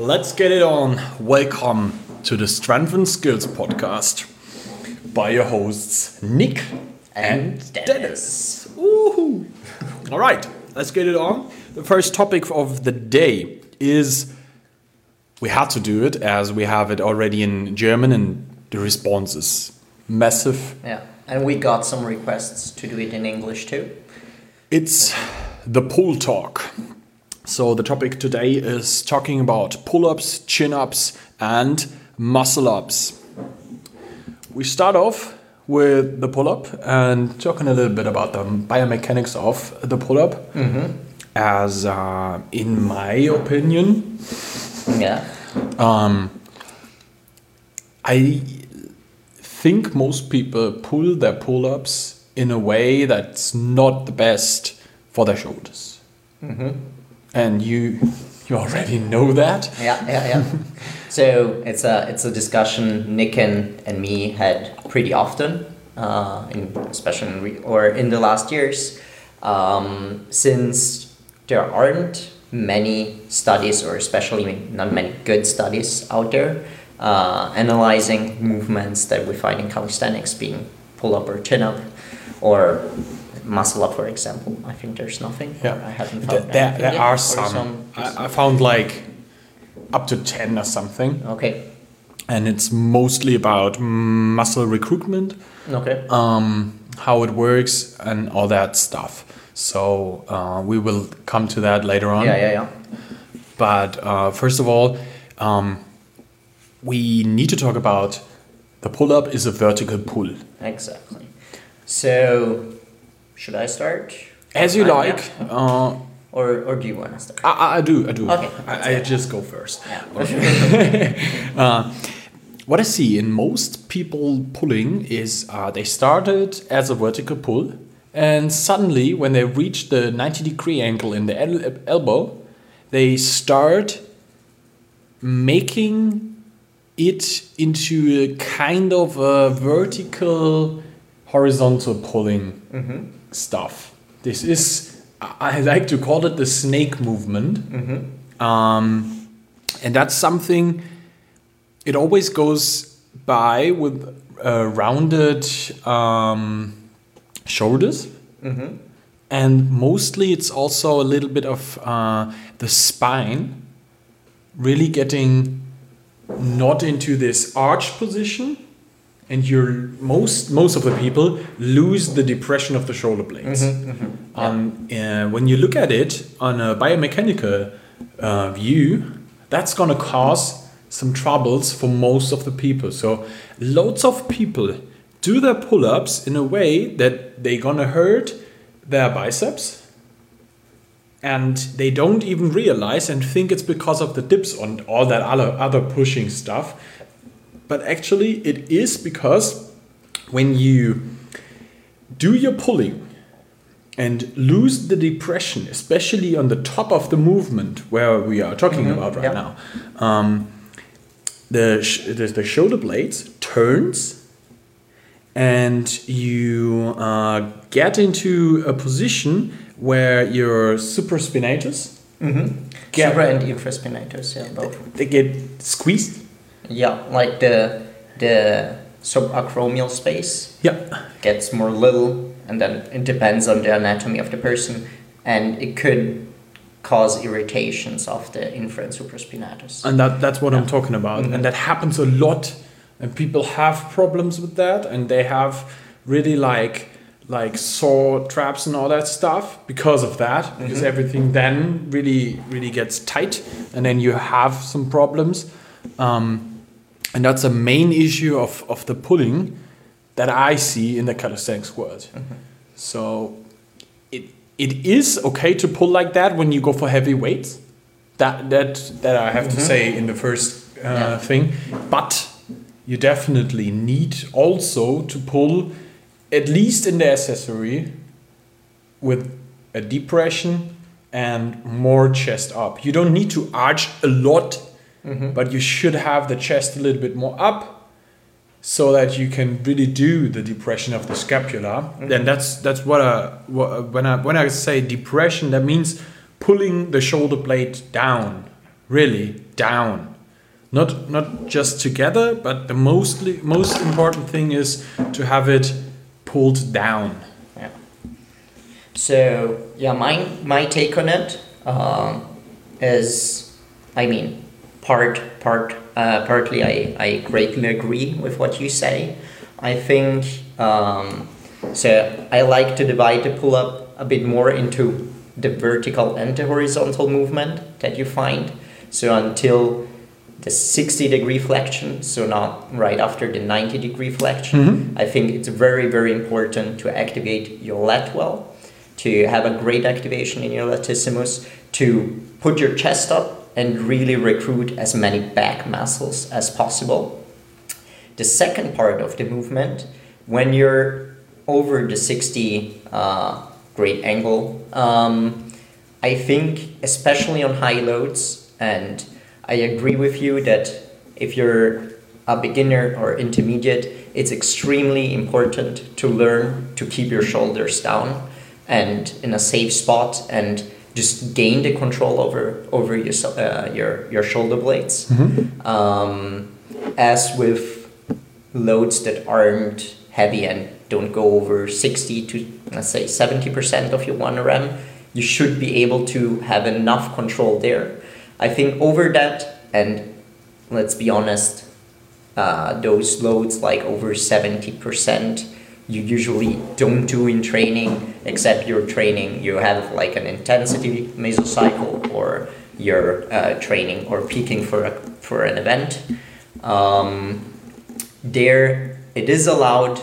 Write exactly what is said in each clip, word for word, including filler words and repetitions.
let's get it on. Welcome to the Strength and Skills podcast by your hosts Nick and, and Dennis. Dennis. Woohoo! All right, let's get it on. The first topic of the day is we had to do it as we have it already in German and the response is massive. Yeah, and we got some requests to do it in English too. It's the pull talk. So the topic today is talking about pull-ups, chin-ups and muscle-ups. We start off with the pull-up and talking a little bit about the biomechanics of the pull-up. Mm-hmm. As uh, in my opinion, yeah, um, I think most people pull their pull-ups in a way that's not the best for their shoulders. Mm-hmm. And you you already know that. Yeah, yeah, yeah. So it's a it's a discussion Nick and, and me had pretty often, uh, in especially in re- or in the last years, um, since there aren't many studies, or especially not many good studies out there, uh, analyzing movements that we find in calisthenics, being pull up or chin up, or muscle up, for example. I think there's nothing. Yeah, I haven't found there, there, there are some. some. I, I found like up to ten or something. Okay. And it's mostly about muscle recruitment. Okay. Um, how it works and all that stuff. So uh, we will come to that later on. Yeah, yeah, yeah. But uh, first of all, um, we need to talk about the pull-up is a vertical pull. Exactly. So, should I start? As you I, like. Yeah. Uh, or or do you want to start? I, I do, I do. Okay. I, I just go first. Yeah. uh, what I see in most people pulling is uh, they started as a vertical pull, and suddenly when they reach the ninety degree angle in the el- elbow, they start making it into a kind of a vertical horizontal pulling Mm-hmm. stuff. This is, I like to call it the snake movement. Mm-hmm. Um, and that's something, it always goes by with uh, rounded um, shoulders. Mm-hmm. And mostly it's also a little bit of uh, the spine really getting not into this arch position, and you're most most of the people lose the depression of the shoulder blades. Mm-hmm, mm-hmm. Yeah. Um, uh, when you look at it on a biomechanical uh, view, that's going to cause some troubles for most of the people. So loads of people do their pull-ups in a way that they're going to hurt their biceps, and they don't even realize and think it's because of the dips and all that other other pushing stuff. But actually it is because when you do your pulling and lose the depression, especially on the top of the movement where we are talking mm-hmm. about right yeah. now, um, the, sh- the the shoulder blades turns, and you uh, get into a position where your supraspinatus Mm-hmm. get, Supra and infraspinatus, yeah, both. They get squeezed. Yeah, like the the subacromial space Yeah. gets more little, and then it depends on the anatomy of the person, and it could cause irritations of the infra and supraspinatus. And that that's what yeah. I'm talking about. Mm-hmm. And that happens a lot, and people have problems with that, and they have really like like sore traps and all that stuff because of that, because mm-hmm. everything then really really gets tight, and then you have some problems. Um, and that's a main issue of, of the pulling that I see in the calisthenics world. Mm-hmm. So it it is okay to pull like that when you go for heavy weights. That that that I have mm-hmm. to say in the first uh, yeah. thing. But you definitely need also to pull, at least in the accessory, with a depression and more chest up. You don't need to arch a lot. Mm-hmm. But you should have the chest a little bit more up so that you can really do the depression of the scapula. Mm-hmm. And that's that's what I what, when I when I say depression, that means pulling the shoulder blade down really down. Not not just together, but the mostly most important thing is to have it pulled down. Yeah. So yeah, my my take on it um, is, I mean, part part uh, partly I, I greatly agree with what you say. I think um, so. I like to divide the pull up a bit more into the vertical and the horizontal movement that you find. So until the sixty degree flexion, so not right after the ninety degree flexion, mm-hmm. I think it's very, very important to activate your lat well, to have a great activation in your latissimus, to put your chest up and really recruit as many back muscles as possible. The second part of the movement, when you're over the sixty uh, grade angle, um, I think especially on high loads, and I agree with you that if you're a beginner or intermediate, it's extremely important to learn to keep your shoulders down and in a safe spot and just gain the control over over your uh, your your shoulder blades. Mm-hmm. Um, as with loads that aren't heavy and don't go over sixty to let's say seventy percent of your one R M, you should be able to have enough control there. I think over that, and let's be honest, uh, those loads like over seventy percent, you usually don't do in training, except you're training, you have like an intensity mesocycle, or you're uh, training or peaking for, a, for an event. Um, there, it is allowed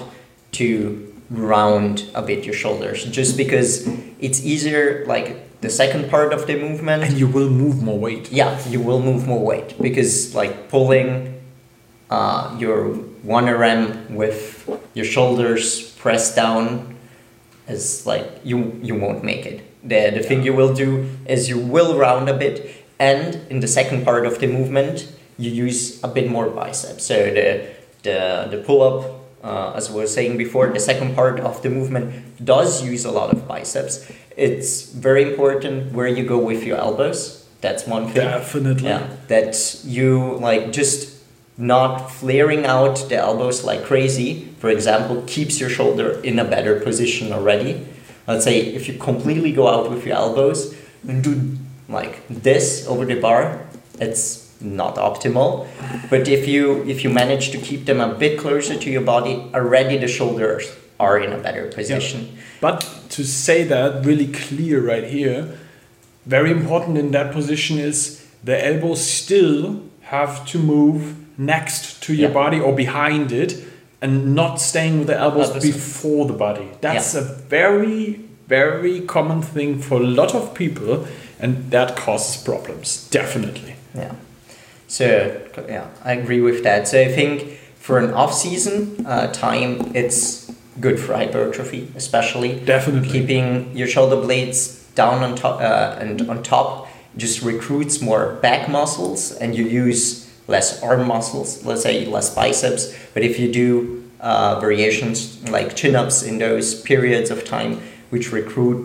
to round a bit your shoulders, just because it's easier, like the second part of the movement. And you will move more weight. Yeah, you will move more weight, because like pulling uh, your one R M with your shoulders pressed down is like, you, you won't make it. The, the thing you will do is you will round a bit, and in the second part of the movement, you use a bit more biceps. So the, the, the pull-up, Uh, as I was saying before, the second part of the movement does use a lot of biceps. It's very important where you go with your elbows. That's one thing. Definitely. Yeah, that you like just not flaring out the elbows like crazy, for example, keeps your shoulder in a better position already. Let's say if you completely go out with your elbows and do like this over the bar, it's not optimal. But if you if you manage to keep them a bit closer to your body, already the shoulders are in a better position. Yeah. But to say that really clear right here, very important in that position is the elbows still have to move next to your yeah. body or behind it, and not staying with the elbows Opposite. before the body. That's yeah. a very, very common thing for a lot of people, and that causes problems, definitely. Yeah. So yeah, I agree with that. So I think for an off-season uh, time, it's good for hypertrophy, especially. Definitely. Keeping your shoulder blades down on top uh, and on top just recruits more back muscles, and you use less arm muscles, let's say less biceps. But if you do uh, variations like chin-ups in those periods of time, which recruit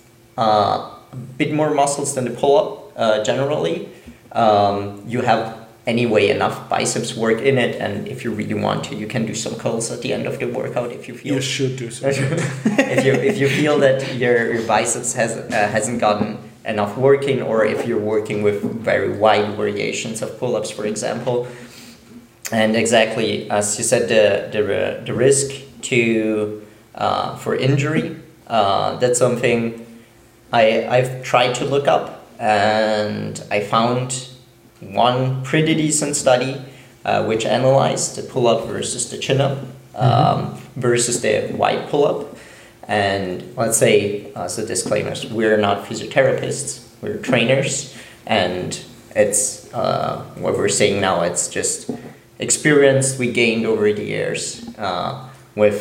uh, a bit more muscles than the pull-up uh, generally, um, you have anyway enough biceps work in it, and if you really want to, you can do some curls at the end of the workout if you feel. You should do so. if you if you feel that your, your biceps has uh, hasn't gotten enough working, or if you're working with very wide variations of pull-ups, for example. And exactly as you said, the the the risk to uh, for injury, uh, that's something I I've tried to look up, and I found one pretty decent study uh, which analyzed the pull-up versus the chin-up um, mm-hmm. versus the wide pull-up. And let's say, as a disclaimer, we're not physiotherapists, we're trainers, and it's uh, what we're saying now, it's just experience we gained over the years uh, with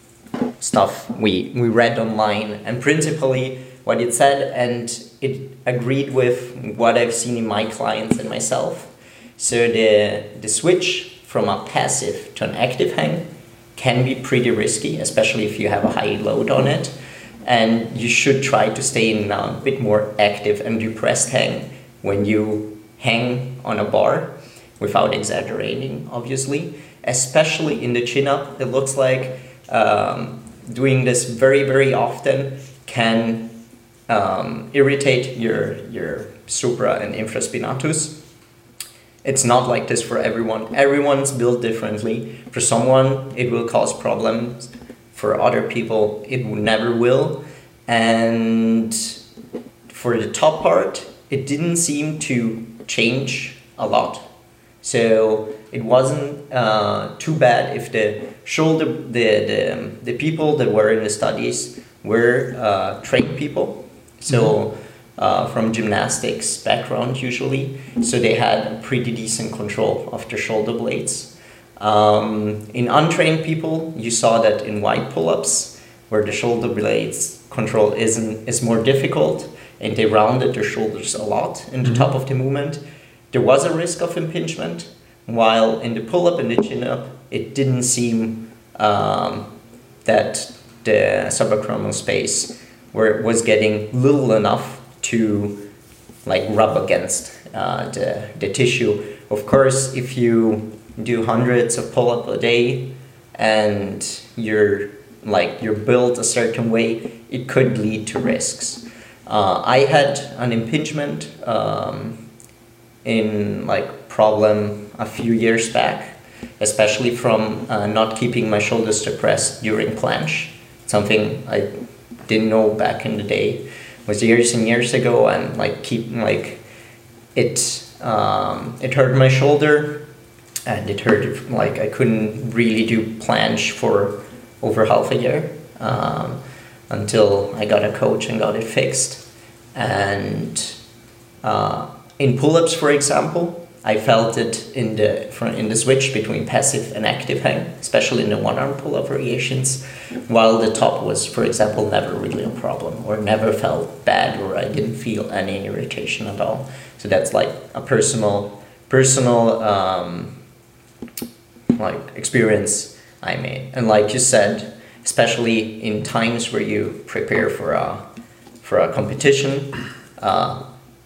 stuff we, we read online, and principally what it said, and it agreed with what I've seen in my clients and myself. So the the switch from a passive to an active hang can be pretty risky, especially if you have a high load on it. And you should try to stay in a bit more active and depressed hang when you hang on a bar, without exaggerating, obviously. Especially in the chin-up, it looks like um, doing this very, very often can um, irritate your, your supra and infraspinatus. It's not like this for everyone. Everyone's built differently. For someone, it will cause problems. For other people, it never will. And for the top part, it didn't seem to change a lot. So it wasn't uh, too bad if the shoulder, the, the, the people that were in the studies were uh, trained people. So uh, from gymnastics background usually. So they had a pretty decent control of their shoulder blades. Um, in untrained people, you saw that in wide pull-ups, where the shoulder blades control isn't is more difficult, and they rounded their shoulders a lot in the mm-hmm. top of the movement. There was a risk of impingement, while in the pull-up and the chin-up, it didn't seem um, that the subacromial space where it was getting little enough to like rub against uh, the, the tissue. Of course, if you do hundreds of pull-up a day and you're like you're built a certain way, it could lead to risks. Uh, I had an impingement um, in like problem a few years back, especially from uh, not keeping my shoulders depressed during planche. Something I didn't know back in the day. It was years and years ago, and like keep like it um, it hurt my shoulder, and it hurt like I couldn't really do planche for over half a year um, until I got a coach and got it fixed. And uh, in pull-ups, for example, I felt it in the in the switch between passive and active hang, especially in the one-arm pull-up variations, while the top was, for example, never really a problem or never felt bad, or I didn't feel any irritation at all. So that's like a personal personal um, like experience I made. And like you said, especially in times where you prepare for a for a competition, uh,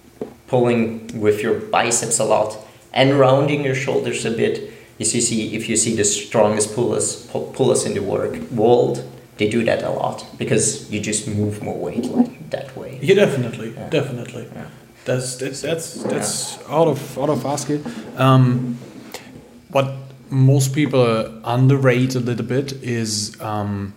pulling with your biceps a lot and rounding your shoulders a bit. As you see, if you see the strongest pullers pullers in the work world, they do that a lot because you just move more weight like that way. Yeah, definitely, yeah. definitely. Yeah. That's that's that's that's yeah. out of out of basket. Um, what most people underrate a little bit is um,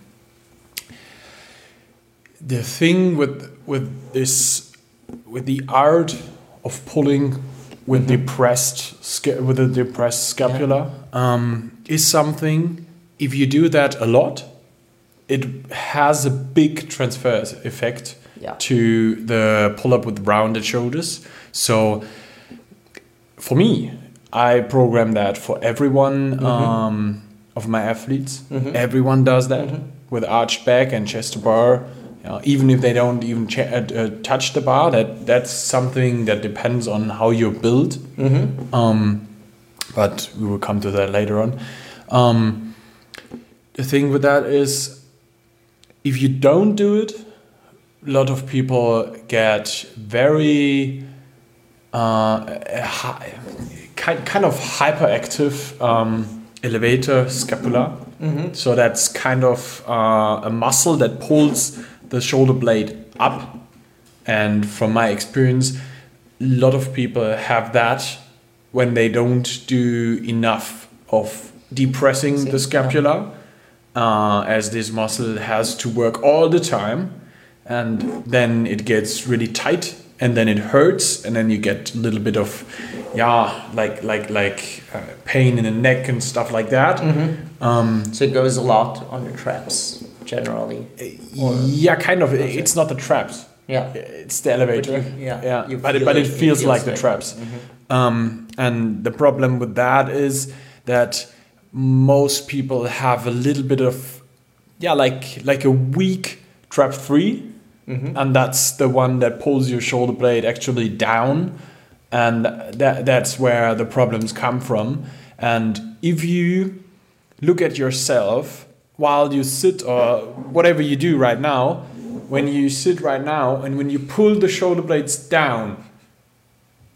the thing with with this with the art of pulling with mm-hmm. depressed sca- with a depressed scapula yeah. um, is something. If you do that a lot, it has a big transfer effect yeah. to the pull-up with rounded shoulders. So for me, I program that for everyone mm-hmm. um, of my athletes. Mm-hmm. Everyone does that mm-hmm. with arched back and chest to bar. You know, even if they don't even ch- uh, touch the bar, that that's something that depends on how you're built. Mm-hmm. Um, but we will come to that later on. Um, the thing with that is, if you don't do it, a lot of people get very uh, hi- kind kind of hyperactive um, elevator scapula. Mm-hmm. So that's kind of uh, a muscle that pulls the shoulder blade up. And from my experience, a lot of people have that when they don't do enough of depressing See, the scapula, yeah. uh, as this muscle has to work all the time. And then it gets really tight, and then it hurts, and then you get a little bit of, yeah, like like like uh, pain in the neck and stuff like that. Mm-hmm. Um, so it goes a lot on the traps generally. Or yeah, kind of. It's not the traps. Yeah, it's the elevator. The, yeah, yeah. But it, but it, it feels, feels like the traps. Mm-hmm. Um, and the problem with that is that most people have a little bit of, yeah, like like a weak trap three. Mm-hmm. And that's the one that pulls your shoulder blade actually down, and that that's where the problems come from. And if you look at yourself while you sit or whatever you do right now, when you sit right now and when you pull the shoulder blades down,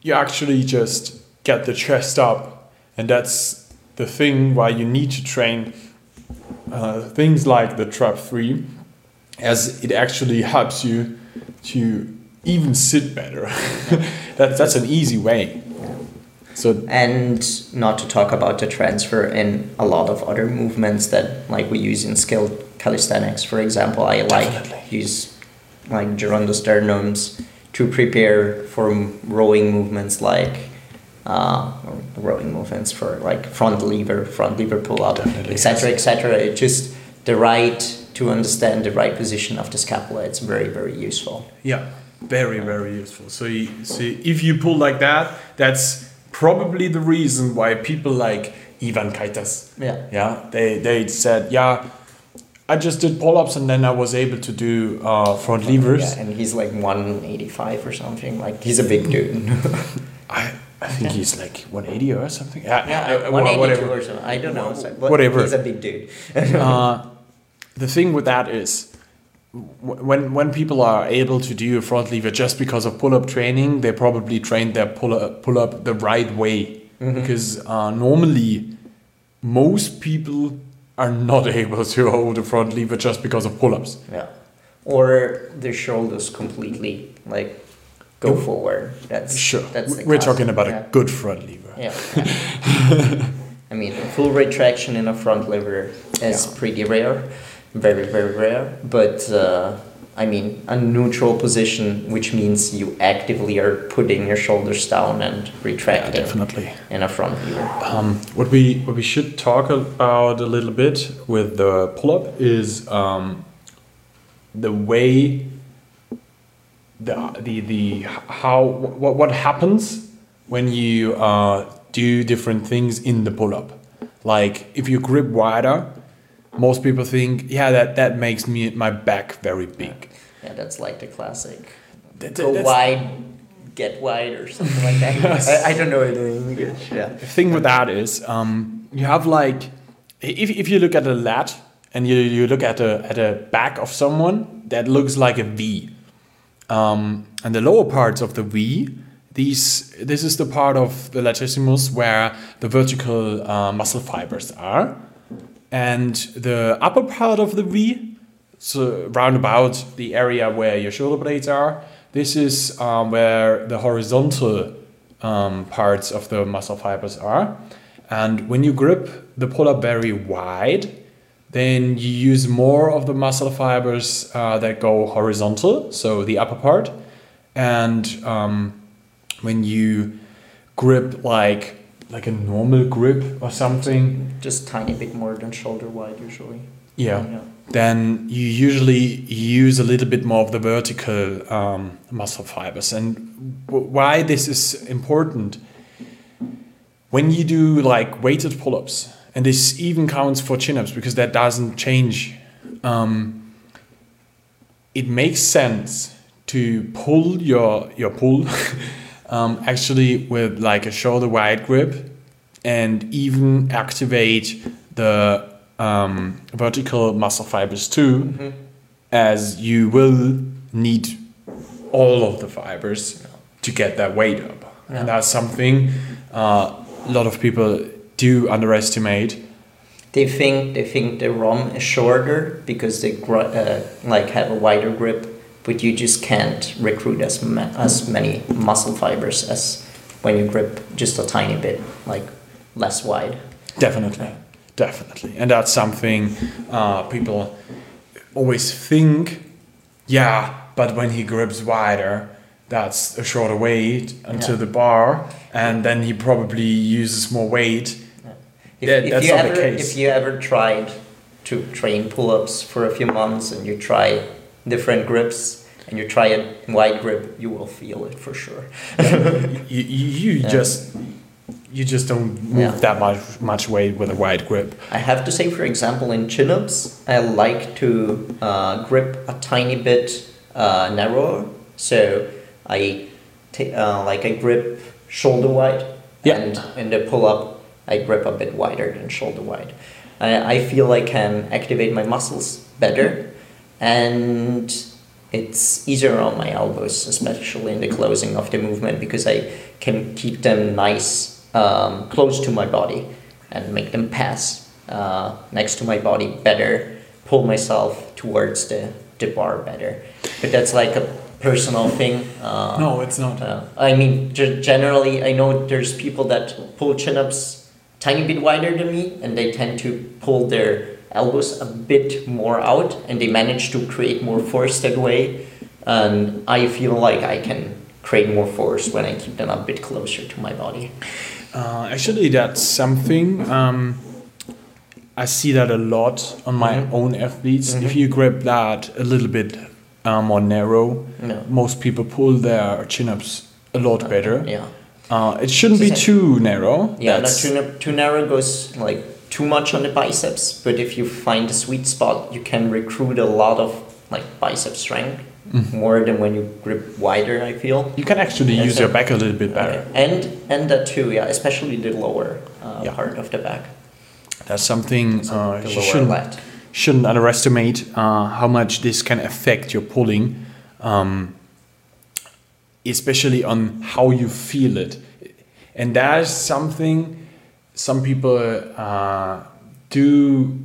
you actually just get the chest up, and that's the thing why you need to train uh, things like the trap three, as it actually helps you to even sit better. that, that's an easy way. So and not to talk about the transfer in a lot of other movements that like we use in skilled calisthenics. For example, I like Definitely. use like gerundosternums to prepare for rowing movements like uh, rowing movements for like front lever, front lever pull up, et cetera, et cetera. It's just the right to understand the right position of the scapula. It's very, very useful. yeah, very, very useful. So, you, so if you pull like that, that's probably the reason why people like Ivan Kaitas, Yeah. yeah, they they said, yeah, I just did pull-ups and then I was able to do uh, front levers. Yeah, and he's like one eighty-five or something. Like he's a big dude. I I think he's like one eighty or something. Yeah, Yeah, uh, one eighty-two whatever. or something. I don't know. So, but Whatever. He's a big dude. uh, the thing with that is, w- when when people are able to do a front lever just because of pull-up training, they probably trained their pull-up pull-up the right way. Mhm. Because uh, normally, most people are not able to hold a front lever just because of pull-ups. Yeah. Or their shoulders completely like go Yep. forward. That's Sure, That's the we're class- talking about yeah. a good front lever. Yeah. yeah. I mean, full retraction in a front lever is Yeah. pretty rare, very very rare. But uh, I mean, a neutral position, which means you actively are putting your shoulders down and Yeah, retracting definitely. in a front lever. Um, what we what we should talk about a little bit with the pull-up is um, the way the the the how what what happens when you uh, do different things in the pull-up. Like if you grip wider, most people think, yeah, that that makes me my back very big. Yeah, that's like the classic. That- Go that's- wide, get wide, or something like that. Yes. I, I don't know it in English. Yeah. The thing with that is um, you have like if, if you look at a lat and you, you look at a at a back of someone that looks like a V, um, and the lower parts of the V, these this is the part of the latissimus where the vertical uh, muscle fibers are, and the upper part of the V, so round about the area where your shoulder blades are, this is um, where the horizontal um, parts of the muscle fibers are. And when you grip the pull-up very wide, then you use more of the muscle fibers uh, that go horizontal, so the upper part. And um, when you grip like like a normal grip or something, Just tiny bit more than shoulder wide usually. yeah, then you usually use a little bit more of the vertical um, muscle fibers. And w- why this is important, when you do like weighted pull-ups, and this even counts for chin-ups because that doesn't change, um, it makes sense to pull your your pull um, actually with like a shoulder wide grip, and even activate the um, vertical muscle fibers too, Mm-hmm. as you will need all of the fibers to get that weight up. Yeah. And that's something uh, a lot of people do underestimate. They think they think the ROM is shorter because they gr- uh, like have a wider grip, but you just can't recruit as ma- as many muscle fibers as when you grip just a tiny bit, like less wide. Definitely, definitely. And that's something uh, people always think, yeah, but when he grips wider, that's a shorter weight onto Yeah. the bar, and then he probably uses more weight. If, Yeah, if that's you not the ever case. if you ever tried to train pull-ups for a few months and you try different grips and you try a wide grip, you will feel it for sure. You, you, you Yeah. just you just don't move Yeah. that much much weight with a wide grip. I have to say, for example, in chin-ups, I like to uh, grip a tiny bit uh, narrower. So I take uh, like I grip shoulder wide, Yeah. and in the pull-up, I grip a bit wider than shoulder wide. I, I feel I can activate my muscles better, and it's easier on my elbows, especially in the closing of the movement, because I can keep them nice, um, close to my body and make them pass uh, next to my body better, pull myself towards the, the bar better. But that's like a personal thing. Uh, no, it's not. Uh, I mean, g- generally, I know there's people that pull chin-ups tiny bit wider than me, and they tend to pull their elbows a bit more out, and they manage to create more force that way. And I feel like I can create more force when I keep them a bit closer to my body. Uh, actually, that's something um, I see that a lot on my mm-hmm. own athletes. Mm-hmm. If you grab that a little bit uh, more narrow, no. most people pull their chin-ups a lot okay. better. Yeah. Uh, it shouldn't be too narrow. Yeah, not too, too narrow goes like too much on the biceps, but if you find a sweet spot, you can recruit a lot of like bicep strength mm-hmm. more than when you grip wider, I feel. You can actually and use so, your back a little bit better. Okay. And and that too, yeah, especially the lower uh, yeah. part of the back. That's something so uh, you shouldn't, lat. shouldn't underestimate uh, how much this can affect your pulling, um, especially on how you feel it. And that's something some people uh, do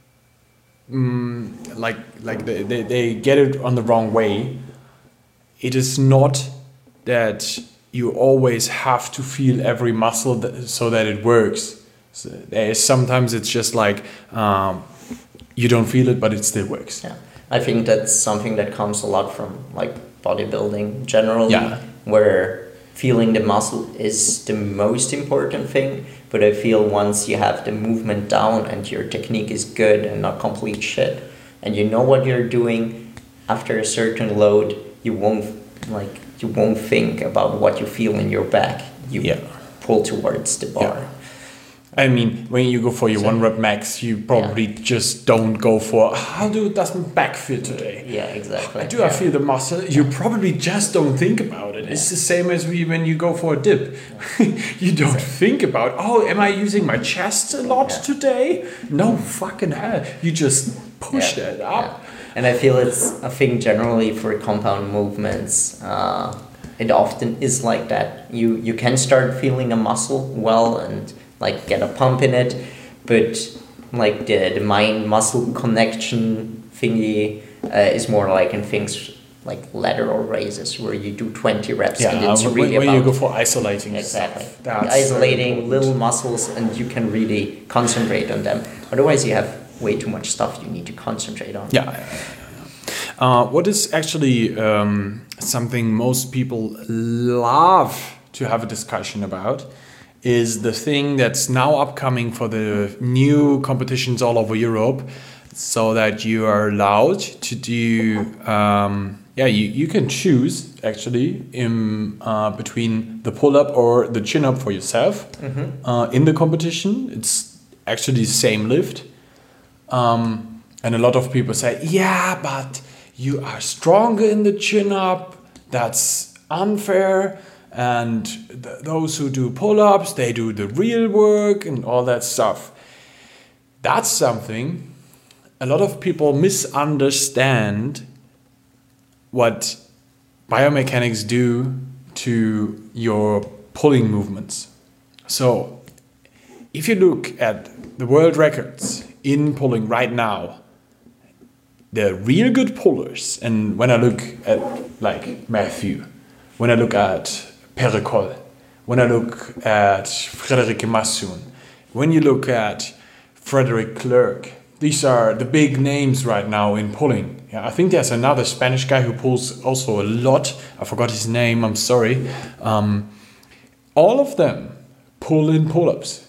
um, like like they, they, they get it on the wrong way. It is not that you always have to feel every muscle that, so that it works. So there is sometimes it's just like um, you don't feel it, but it still works. Yeah, I think that's something that comes a lot from like bodybuilding generally, yeah. where feeling the muscle is the most important thing. But I feel once you have the movement down and your technique is good and not complete shit, and you know what you're doing, after a certain load, you won't like you won't think about what you feel in your back. You yeah. pull towards the bar. Yeah. I mean, when you go for your so, one rep max, you probably yeah. just don't go for how do does my back feel today? Yeah, exactly. Do yeah. I feel the muscle? You probably just don't think about it. Yeah. It's the same as we when you go for a dip. Yeah. you don't exactly. think about, oh, am I using my chest a lot yeah. today? No fucking hell. You just push yeah. that up. Yeah. And I feel it's a thing generally for compound movements. Uh, it often is like that. You you can start feeling a muscle well and like get a pump in it, but like the, the mind muscle connection thingy uh, is more like in things like lateral raises where you do twenty reps yeah, and it's when, really when about you go for isolating exactly isolating little muscles, and you can really concentrate on them. Otherwise you have way too much stuff you need to concentrate on. Yeah. Uh, what is actually um, something most people love to have a discussion about is the thing that's now upcoming for the new competitions all over Europe, so that you are allowed to do, um, yeah, you, you can choose actually in uh, between the pull-up or the chin-up for yourself mm-hmm. uh, in the competition. It's actually the same lift. Um, and a lot of people say, yeah, but you are stronger in the chin-up, that's unfair. And th- those who do pull-ups, they do the real work and all that stuff. That's something a lot of people misunderstand what biomechanics do to your pulling movements. So if you look at the world records in pulling right now, the real good pullers, and when I look at like Matthew, when I look at Pericol, when I look at Frédéric Massoun, when you look at Frederick Clerc, these are the big names right now in pulling. Yeah, I think there's another Spanish guy who pulls also a lot. I forgot his name, I'm sorry. Um, all of them pull in pull-ups.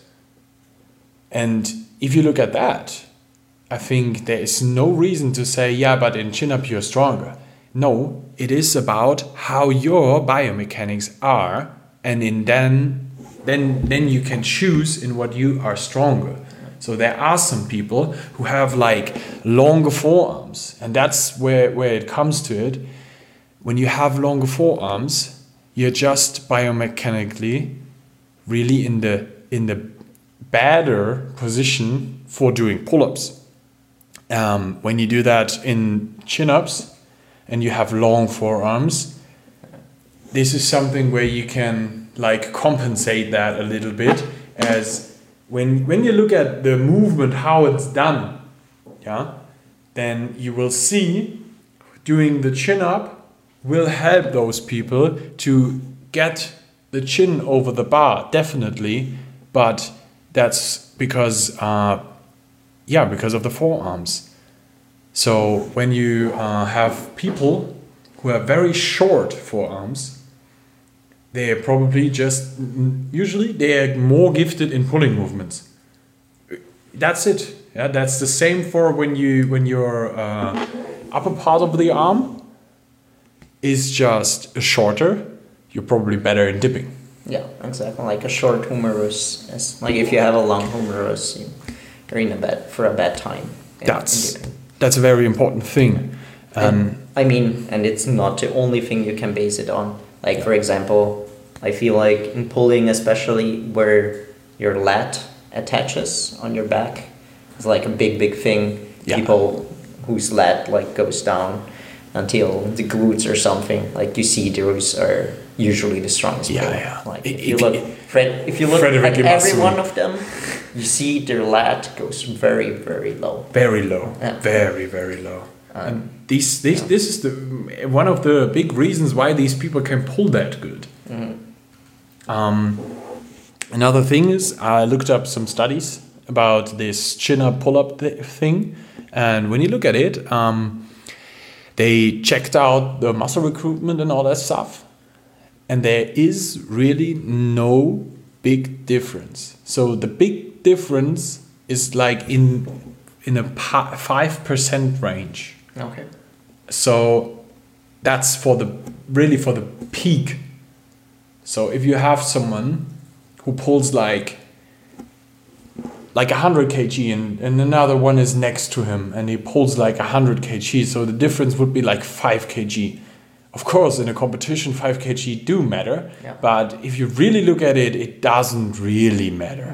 And if you look at that, I think there is no reason to say, yeah, but in chin-up you're stronger. No, it is about how your biomechanics are, and in then, then, then you can choose in what you are stronger. So there are some people who have like longer forearms, and that's where, where it comes to it. When you have longer forearms, you're just biomechanically really in the in the better position for doing pull-ups. Um, when you do that in chin-ups, and you have long forearms, this is something where you can like compensate that a little bit, as when when you look at the movement, how it's done, yeah, then you will see doing the chin up will help those people to get the chin over the bar, definitely, but that's because uh, yeah, because of the forearms. So when you uh, have people who have very short forearms, they're probably just, usually they're more gifted in pulling movements. That's it. Yeah, that's the same for when you when your uh, upper part of the arm is just shorter, you're probably better in dipping. Yeah, exactly. Like a short humerus. Is, like if you have a long humerus, you're in a bad for a bad time. In, that's in that's a very important thing. Um, and, I mean, and it's not the only thing you can base it on. Like for example, I feel like in pulling, especially where your lat attaches on your back, it's like a big big thing. Yeah. People whose lat like goes down until the glutes or something, like you see those are usually the strongest Yeah, people. yeah. Like It- if you it- look, it- Fred, if you look Frederick at every Imasu. one of them, you see their lat goes very very low. Very low, Yeah. very very low. Um, and these, these, this is the one of the big reasons why these people can pull that good. Mhm. Um, another thing is I looked up some studies about this chin up pull up th- thing, and when you look at it, um, they checked out the muscle recruitment and all that stuff, and there is really no big difference. So the big difference is like in in a five percent range. Okay. So that's for the really for the peak. So if you have someone who pulls like like one hundred kilograms and, and another one is next to him and he pulls like one hundred kilograms, so the difference would be like five kilograms. Of course, in a competition, five kilograms do matter, Yeah. but if you really look at it, it doesn't really matter.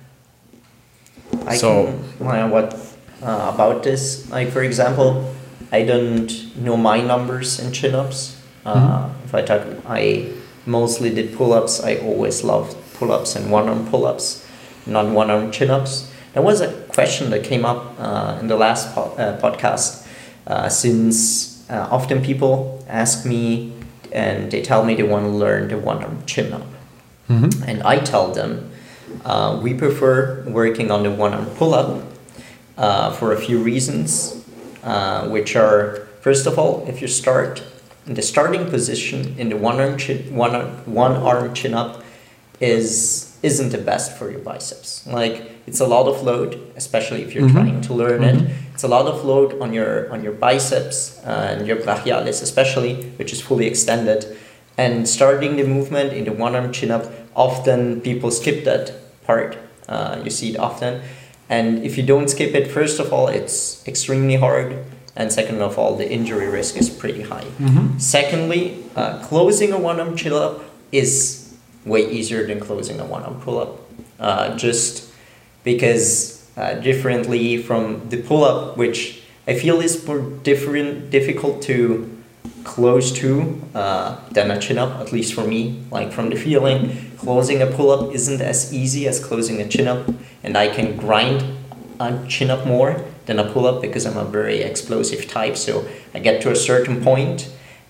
I So- can, well, what uh, about this? Like for example, I don't know my numbers in chin-ups. Uh, Mm-hmm. If I talk, I mostly did pull-ups. I always loved pull-ups and one-arm pull-ups, not one-arm chin-ups. There was a question that came up uh, in the last po- uh, podcast, uh, since uh, often people ask me and they tell me they want to learn the one-arm chin-up. Mhm. And I tell them uh, we prefer working on the one-arm pull-up uh, for a few reasons, uh, which are, first of all, if you start in the starting position in the one-arm chin, one, one-arm chin-up is, isn't the best for your biceps. Like, it's a lot of load, especially if you're Mhm. trying to learn Mhm. it. It's a lot of load on your on your biceps uh, and your brachialis especially, which is fully extended. And starting the movement in the one-arm chin-up, often people skip that part. Uh, you see it often. And if you don't skip it, first of all, it's extremely hard. And second of all, the injury risk is pretty high. Mhm. Secondly, uh, closing a one-arm chin-up is way easier than closing a one-arm pull-up. Uh, just because uh, differently from the pull-up, which I feel is more different, difficult to close to uh, than a chin-up, at least for me. Like from the feeling, closing a pull-up isn't as easy as closing a chin-up, and I can grind a chin-up more than a pull-up because I'm a very explosive type. So I get to a certain point,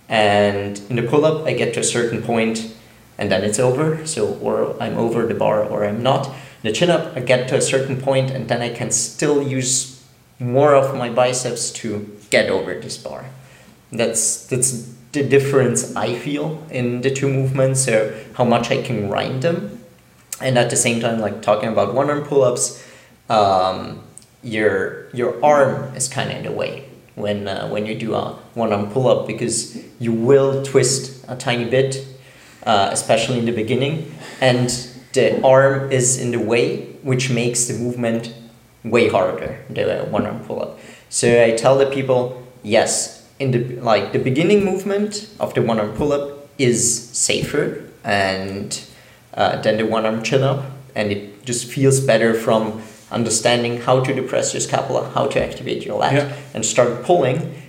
and in the pull-up I get to a certain point, and then it's over. So or I'm over the bar or I'm not. The chin-up I get to a certain point, and then I can still use more of my biceps to get over this bar. That's that's the difference I feel in the two movements. So how much I can grind them, and at the same time, like talking about one-arm pull-ups, um, your your arm is kind of in the way when uh, when you do a one-arm pull-up, because you will twist a tiny bit, uh, especially in the beginning, and the arm is in the way, which makes the movement way harder, the one-arm pull-up. So I tell the people, yes, in the like the beginning movement of the one-arm pull-up is safer and uh, than the one-arm chin-up, and it just feels better from understanding how to depress your scapula, how to activate your lat, Yeah. and start pulling.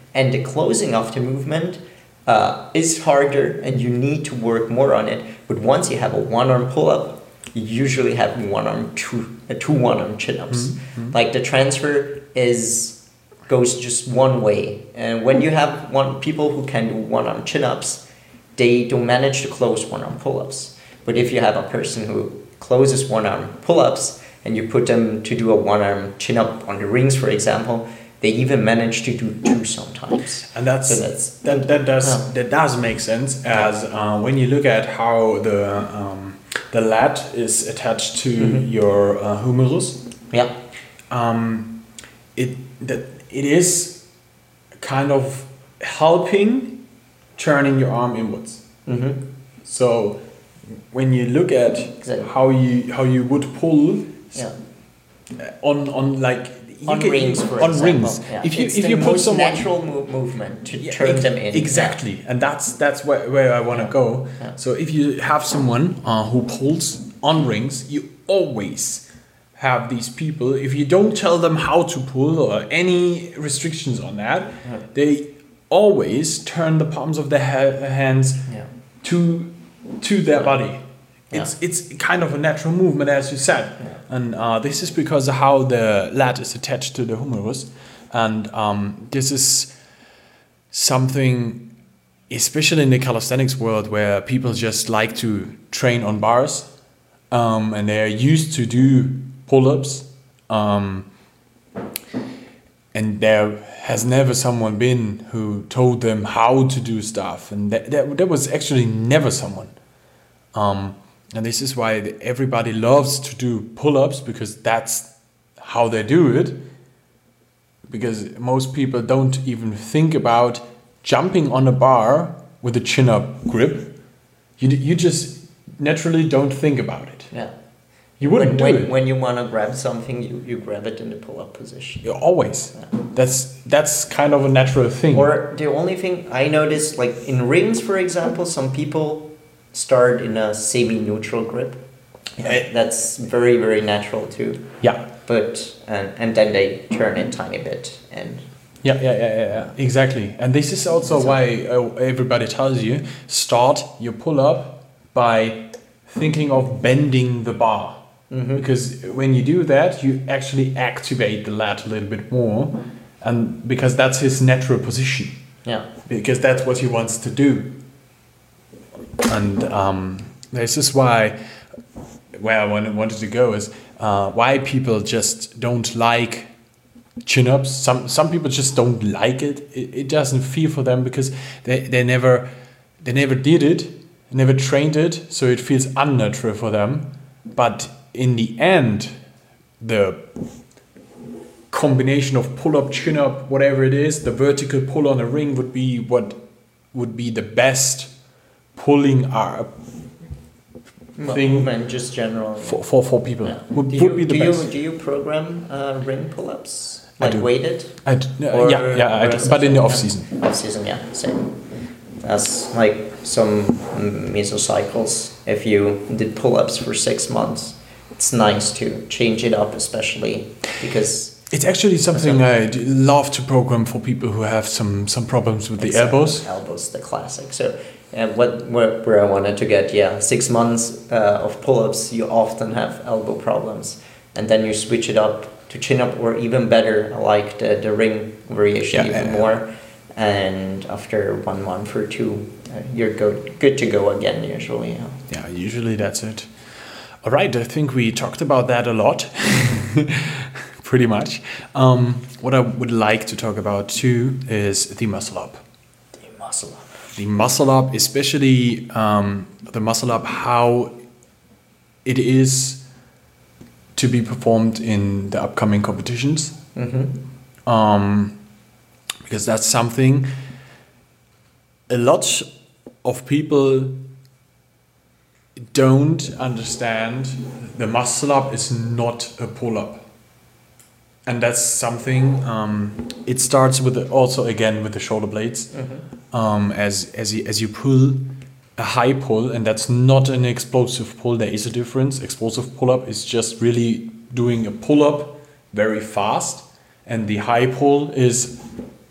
And the closing of the movement uh, is harder, and you need to work more on it. But once you have a one-arm pull-up, you usually have one-arm two, uh, two one-arm chin-ups. Mm-hmm. Like the transfer is goes just one way. And when you have one people who can do one-arm chin-ups, they don't manage to close one-arm pull-ups. But if you have a person who closes one-arm pull-ups and you put them to do a one-arm chin-up on the rings, for example, they even manage to do two sometimes. And that's, so that's that that does yeah. that does make sense, as uh, when you look at how the um, the lat is attached to mm-hmm. your uh, humerus. Yeah. Um, it that it is kind of helping turning your arm inwards. Mm-hmm. So when you look at exactly. how you how you would pull yeah. on on like on can, rings for on example. rings Yeah. if you it's if the you put most someone natural mo- movement to yeah, turn ex- them in exactly yeah. and that's that's where, where I want to yeah. go yeah. So if you have someone uh, who pulls on rings, you always have these people, if you don't tell them how to pull or any restrictions on that, yeah. they always turn the palms of their ha- hands yeah. to to their yeah. body. It's yeah. it's kind of a natural movement, as you said, yeah. and uh, this is because of how the lat is attached to the humerus, and um, this is something, especially in the calisthenics world, where people just like to train on bars, um, and they're used to do pull-ups, um, and there has never someone been who told them how to do stuff, and that that, that was actually never someone. Um, and this is why everybody loves to do pull-ups, because that's how they do it. Because most people don't even think about jumping on a bar with a chin-up grip. You you just naturally don't think about it. Yeah. You wouldn't when, do when, it. When you want to grab something, you, you grab it in the pull-up position. You always. Yeah. That's that's kind of a natural thing. Or the only thing I noticed, like in rings, for example, some people start in a semi-neutral grip. Yeah. That's very, very natural too. Yeah. But and, and then they turn it tiny bit and Yeah, yeah, yeah, yeah, yeah. Exactly. And this is also exactly. why uh, everybody tells you, start your pull-up by thinking of bending the bar. Mm-hmm. Because when you do that, you actually activate the lat a little bit more, and because that's his natural position. Yeah. Because that's what he wants to do. And um, this is why, where I wanted to go is uh, why people just don't like chin-ups. Some some people just don't like it. It, it doesn't feel for them because they, they never they never did it, never trained it, so it feels unnatural for them. But in the end, the combination of pull-up, chin-up, whatever it is, the vertical pull on a ring would be what would be the best pulling our thing movement, just generally for for, for people. Yeah. Would, do would you, be the do best. you do you program uh, ring pull-ups I like do. weighted? I d- uh, Or- yeah, yeah, I or do, is but it- in the off yeah. season. Off season, yeah, same. That's like some mesocycles. If you did pull-ups for six months, it's nice to change it up, especially because It's actually something I love to program for people who have some some problems with the Exactly. elbows. Elbows, the classic. So, and what where, where I wanted to get, yeah, six months uh, of pull-ups, you often have elbow problems, and then you switch it up to chin-up, or even better, I like the the ring variation Yeah, even yeah, more. And after one month or two, uh, you're good good to go again. Usually, yeah. Yeah, usually that's it. All right, I think we talked about that a lot. Pretty much. Um, what I would like to talk about too is the muscle up. The muscle up. The muscle up, especially um, the muscle up, how it is to be performed in the upcoming competitions. Mm-hmm. Um, because that's something a lot of people don't understand. The muscle up is not a pull up. And that's something. Um, it starts with the, also again with the shoulder blades. Mm-hmm. Um, as as you, as you pull a high pull, and that's not an explosive pull. There is a difference. Explosive pull up is just really doing a pull up very fast, and the high pull is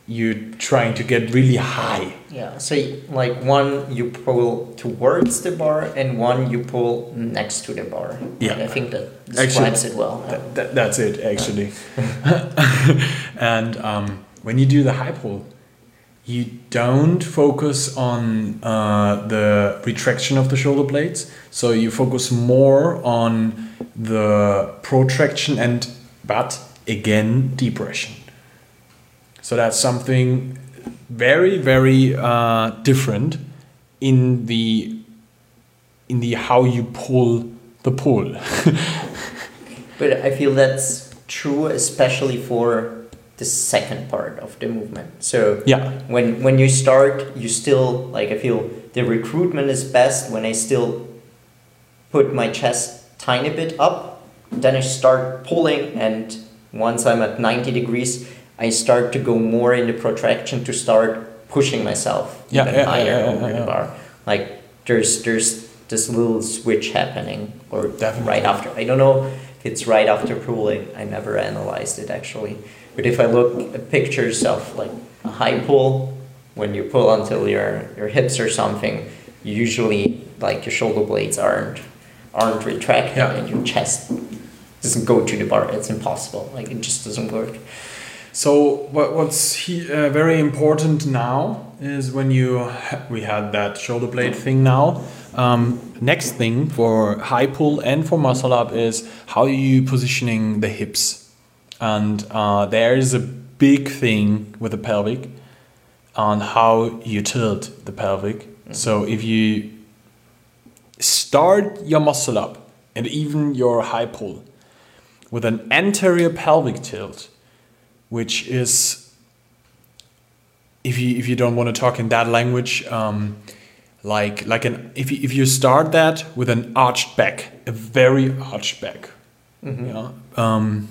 you're trying to get really high. Yeah, so like one you pull towards the bar and one you pull next to the bar. Yeah. I think that describes it well. That, that, that's it, actually. And um, when you do the high pull, you don't focus on uh, the retraction of the shoulder blades. So you focus more on the protraction and, but again, depression. So that's something very, very uh, different in the in the how you pull the pull. But I feel that's true, especially for the second part of the movement. So Yeah. when when you start, you still like I feel the recruitment is best when I still put my chest tiny bit up, then I start pulling, and once I'm at ninety degrees, I start to go more in the protraction to start pushing myself Yeah, even yeah, higher yeah, yeah, over yeah, the yeah. bar. Like there's there's this little switch happening, or Definitely. right after. I don't know if it's right after pulling. I never analyzed it actually. But if I look at pictures of like a high pull, when you pull until your your hips or something, usually like your shoulder blades aren't aren't retracting, Yeah. and your chest doesn't go to the bar. It's impossible. Like it just doesn't work. So what what's he, uh, very important now is when you ha- we had that shoulder blade thing now. Um, next thing for high pull and for muscle up is how you positioning the hips, and uh, there is a big thing with the pelvic on how you tilt the pelvic. Mm-hmm. So if you start your muscle up and even your high pull with an anterior pelvic tilt, which is, if you if you don't want to talk in that language, um, like like an if you, if you start that with an arched back, a very arched back, Mm-hmm. you know, um,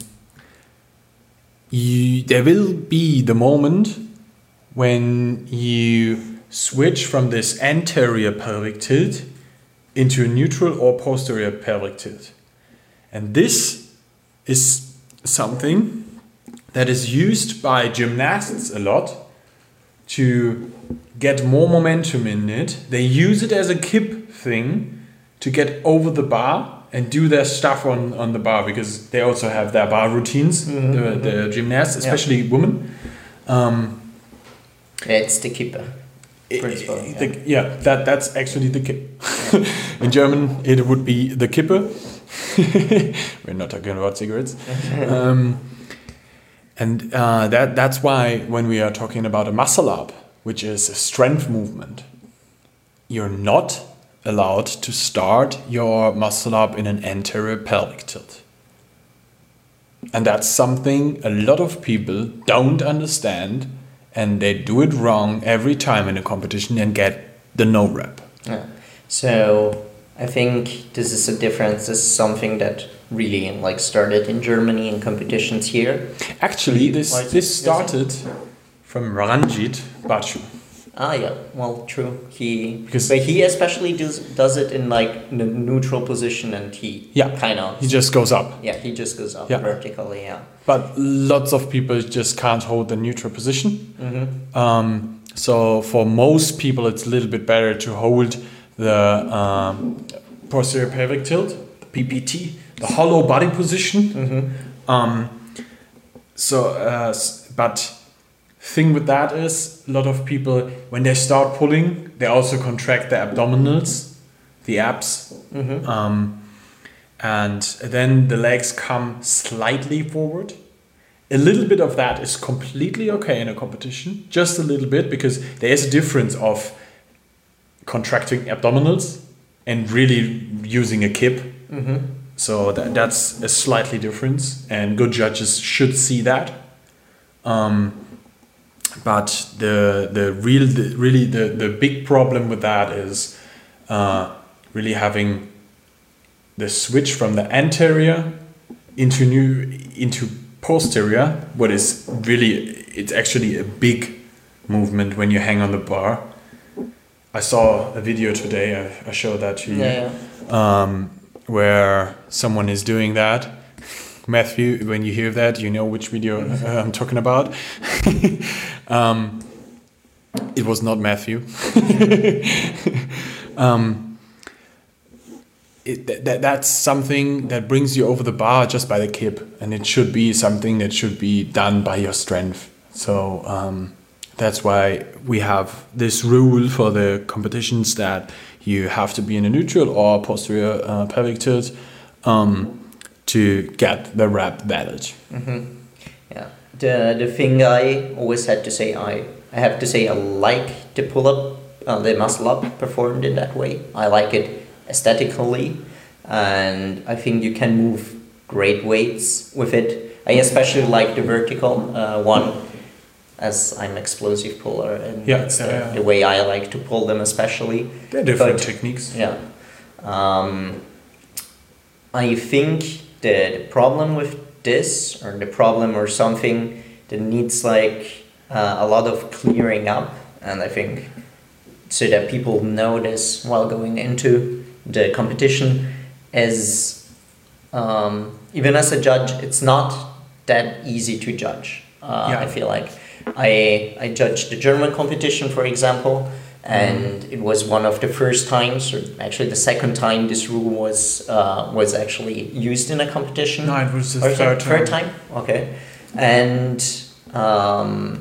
you there will be the moment when you switch from this anterior pelvic tilt into a neutral or posterior pelvic tilt, and this is something that is used by gymnasts a lot to get more momentum in it. They use it as a kip thing to get over the bar and do their stuff on, on the bar, because they also have their bar routines, Mm-hmm. the, the gymnasts, especially yeah. women. Um, Yeah, it's the keeper. Principle, I- yeah. the- yeah, that that's actually the kip. In German, it would be the Kippe. We're not talking about cigarettes. um, and uh, that that's why when we are talking about a muscle up, which is a strength movement, you're not allowed to start your muscle up in an anterior pelvic tilt. And that's something a lot of people don't understand, and they do it wrong every time in a competition and get the no rep. Yeah. So I think this is a difference. This is something that really like started in Germany in competitions here. Actually, this Like, this yes, started from Ranjit Bachu. Ah, yeah. Well, true. He Because- but he especially does does it in like the neutral position, and he Yeah. kind of He just goes up. yeah he just goes up Yeah. vertically. Yeah. But lots of people just can't hold the neutral position. Mm-hmm. Um, so for most people, it's a little bit better to hold the um, posterior pelvic tilt, the P P T, the hollow body position. Mm-hmm. Um, so, uh, s- but thing with that is a lot of people, when they start pulling, they also contract the abdominals, the abs. Mm-hmm. Um, and then the legs come slightly forward. A little bit of that is completely okay in a competition, just a little bit, because there is a difference of contracting abdominals and really using a kip. Mm-hmm. So that, that's a slightly difference, and good judges should see that. Um, but the the real the, really the, the big problem with that is uh, really having the switch from the anterior into new into posterior, what is really, it's actually a big movement when you hang on the bar. I saw a video today, I, I showed that to you, Yeah, yeah. Um, where someone is doing that Matthew, when you hear that, you know which video uh, I'm talking about. um, it was not Matthew. um, it, that, that, that's something that brings you over the bar just by the kip, and it should be something that should be done by your strength. So um, that's why we have this rule for the competitions that you have to be in a neutral or posterior uh, pelvic tilt um, to get the rep valid. Mm-hmm. Yeah. The the thing I always had to say, I, I have to say I like the pull up, uh, the muscle up performed in that way. I like it aesthetically, and I think you can move great weights with it. I especially like the vertical uh, one, as I'm explosive puller, and yeah, that's yeah, the, yeah. the way I like to pull them especially. They're different But, techniques. Yeah. Um, I think the, the problem with this, or the problem or something that needs like uh, a lot of clearing up, and I think so that people know this while going into the competition, is um, even as a judge, it's not that easy to judge. Uh, Yeah. I feel like I I judged the German competition, for example, and it was one of the first times, or actually the second time, this rule was uh, was actually used in a competition. No, it was the Or is it third time. Third time, okay. And um,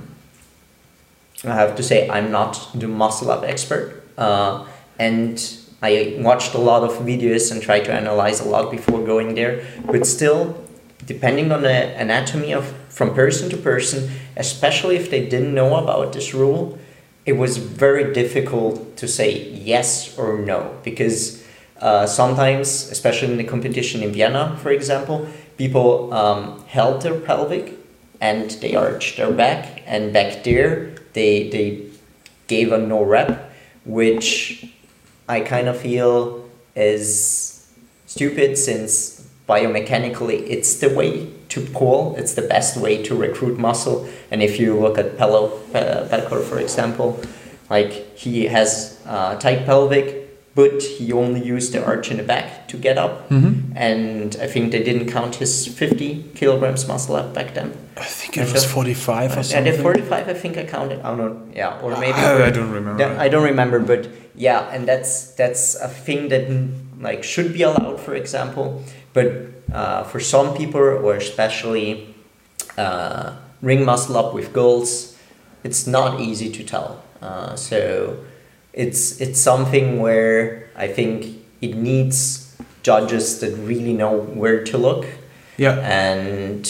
I have to say I'm not the muscle up expert, uh, and I watched a lot of videos and tried to analyze a lot before going there. But still, depending on the anatomy of from person to person, especially if they didn't know about this rule, it was very difficult to say yes or no, because uh, sometimes, especially in the competition in Vienna, for example, people um, held their pelvic and they arched their back, and back there they they gave a no rep, which I kind of feel is stupid, since biomechanically it's the way to pull, it's the best way to recruit muscle. And if you look at Pello uh, Pelkor, for example, like he has uh, tight pelvic, but he only used the arch in the back to get up. Mm-hmm. And I think they didn't count his fifty kilograms muscle up back then. I think it was forty-five or And something. at forty-five, I think I counted. I don't know. Yeah, or maybe. I, I don't remember. Yeah, I don't remember, but yeah, and that's that's a thing that like should be allowed, for example. But uh, for some people, or especially uh, ring muscle up with goals, it's not easy to tell. Uh, so it's it's something where I think it needs judges that really know where to look. Yeah. And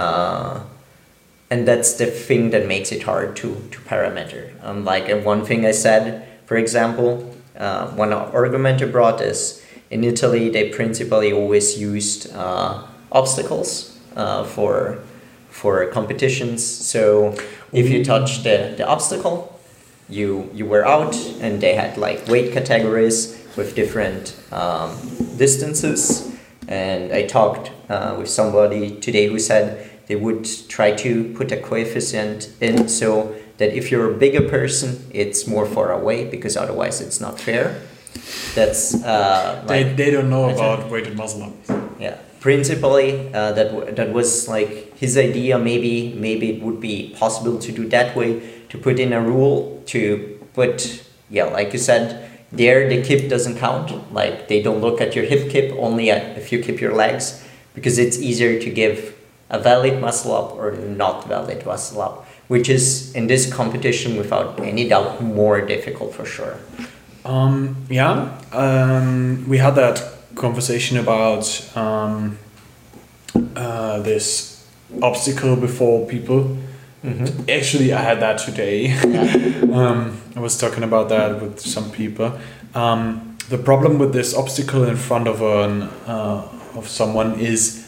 uh, and that's the thing that makes it hard to to parameter. Um, like uh, one thing I said, for example, uh, when an argumenter brought this, in Italy they principally always used uh, obstacles uh, for for competitions. So if you touch the, the obstacle, you you were out, and they had like weight categories with different um, distances. And I talked uh, with somebody today who said they would try to put a coefficient in so that if you're a bigger person, it's more far away, because otherwise it's not fair. That's uh, They, like, they don't know about weighted muscle up. yeah. Principally, uh, that w- that was like his idea. Maybe maybe it would be possible to do that way, to put in a rule to put, yeah, like you said, there the kip doesn't count. Like they don't look at your hip kip, only at if you kip your legs, because it's easier to give a valid muscle up or not valid muscle up, which is in this competition without any doubt more difficult for sure. Um, yeah, um, we had that conversation about um, uh, this obstacle before people. Mm-hmm. Actually, I had that today. Yeah. um, I was talking about that with some people. Um, the problem with this obstacle in front of an uh, of someone is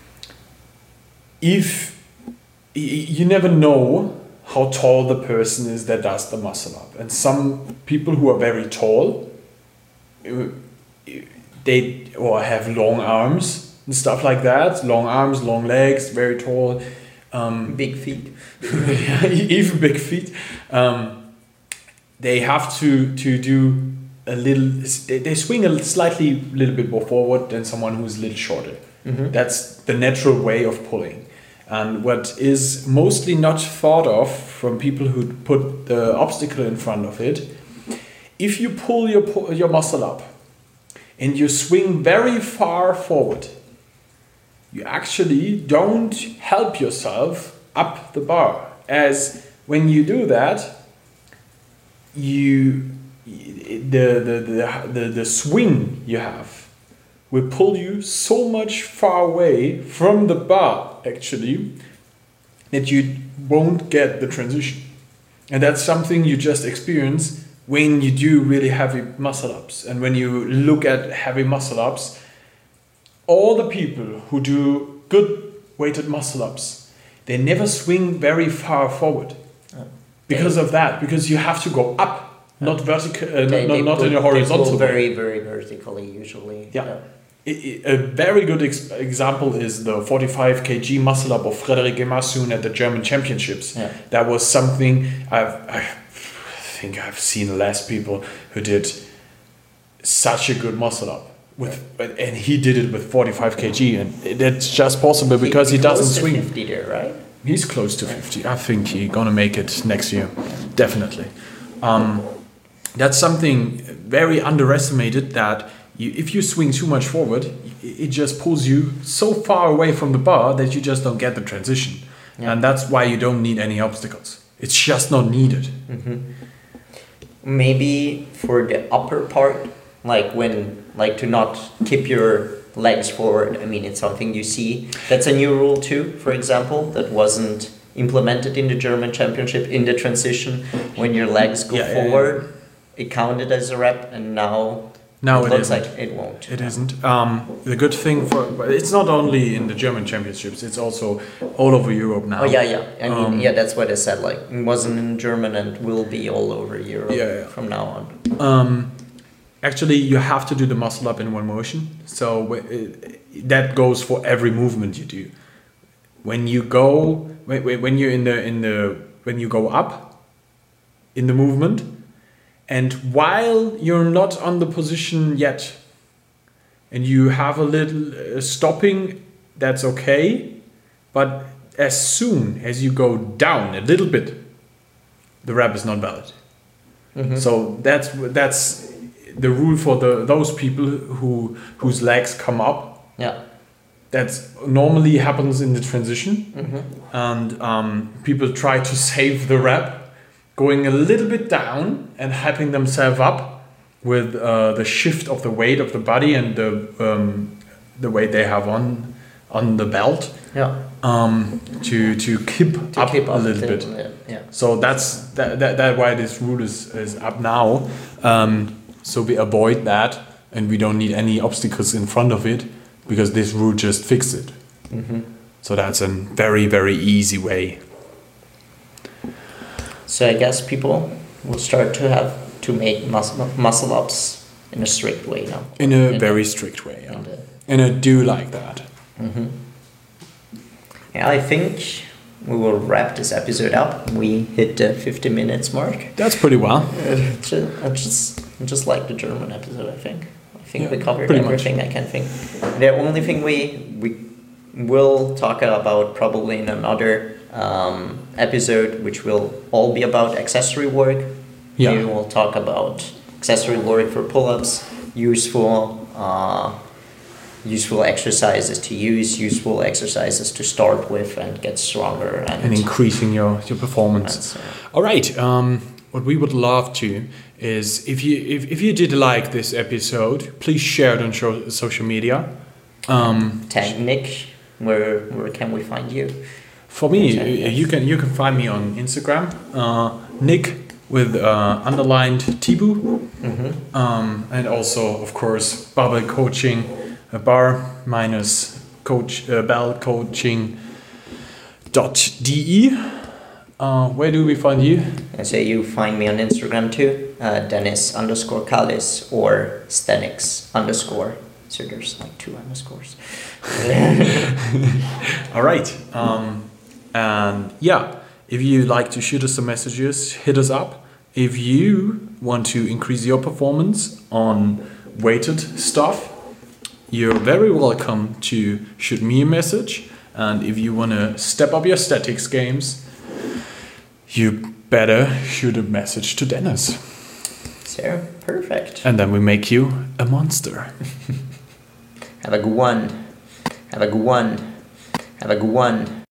if y- you never know how tall the person is that does the muscle up, and some people who are very tall, uh, they or have long arms and stuff like that. Long arms, long legs, very tall. Um, Big feet. even big feet. Um, they have to to do a little. They, they swing a slightly little bit more forward than someone who's a little shorter. Mhm. That's the natural way of pulling. And what is mostly not thought of from people who put the obstacle in front of it, if you pull your, pu- your muscle up and you swing very far forward, you actually don't help yourself up the bar. As when you do that, you the the, the, the, the swing you have will pull you so much far away from the bar actually that you won't get the transition. And that's something you just experience when you do really heavy muscle ups. And when you look at heavy muscle ups, all the people who do good weighted muscle ups, they never swing very far forward because of that, because you have to go up, not vertical, uh, They- not, they not pull- in a they horizontal pull way. very, very vertically usually. Yeah. I- I- A very good ex- example is the forty-five kilogram muscle up of Frederic Gemassun at the German Championships. Yeah. That was something I've, I think I've seen less people who did such a good muscle up with, and he did it with forty-five kilogram, and that's just possible because he, He- he doesn't close to swing. fifty there, right? He's close to fifty. I think he's gonna make it next year, definitely. Um, that's something very underestimated. That you, if you swing too much forward, it it just pulls you so far away from the bar that you just don't get the transition, Yeah. and that's why you don't need any obstacles. It's just not needed. Maybe for the upper part, like when, like to not keep your legs forward. I mean, it's something you see. That's a new rule too, for example, that wasn't implemented in the German Championship in the transition. When your legs go Yeah, yeah, yeah. forward, it counted as a rep, and now Now it it looks isn't. like it won't. It isn't. Um, the good thing for but it's not only in the German Championships; it's also all over Europe now. Oh yeah, yeah. I mean, Um, yeah, that's what I said. Like, it wasn't in German and will be all over Europe Yeah, yeah. from now on. Um, actually, you have to do the muscle up in one motion. So wh- it- that goes for every movement you do. When you go, when, when you're in the in the when you go up in the movement, and while you're not on the position yet, and you have a little uh, stopping, that's okay. But as soon as you go down a little bit, the rep is not valid. Mhm. So that's that's the rule for the those people who whose legs come up. Yeah. That normally happens in the transition, Mhm. and um, people try to save the rep, going a little bit down and hyping themselves up with uh, the shift of the weight of the body and the um, the weight they have on on the belt Yeah. um, to to keep To up keep a up little the- bit. Yeah. So that's that, that, that why this rule is, is up now. Um, so we avoid that, and we don't need any obstacles in front of it because this rule just fixes it. Mm-hmm. So that's a very very easy way. So I guess people will start to have to make muscle muscle ups in a strict way now. In a In very the- strict way, yeah. in the- And I do like that. Mhm. Yeah, I think we will wrap this episode up. We hit the fifty minutes mark. That's pretty well. Ju- I just, I just like the German episode. I think. I think Yeah, we covered pretty much. everything I can think. The only thing we we will talk about probably in another um, episode, which will all be about accessory work. Yeah. We will talk about accessory work for pull-ups, useful. Uh, useful exercises to use, useful exercises to start with and get stronger and, And increasing your, your performance. and so- All right. Um, what we would love to is if you if, if you did like this episode, please share it on show, social media. Um, Tag Nick, where where can we find you? for me, Okay. uh, you can you can find me on Instagram, uh, Nick with uh, underlined Tibu, Mm-hmm. um, and also of course barbell coaching, uh, bar minus coach uh, bell coaching dot de. Uh, where do we find you? And so you find me on Instagram too, uh, Dennis underscore Kalis or Stenix underscore. So there's like two underscores. All right. Um, and yeah, if you like to shoot us some messages, hit us up. If you want to increase your performance on weighted stuff, you're very welcome to shoot me a message. And if you want to step up your statics games, you better shoot a message to Dennis. So, perfect. And then we make you a monster. Have a good one. Have a good one. Have a good one.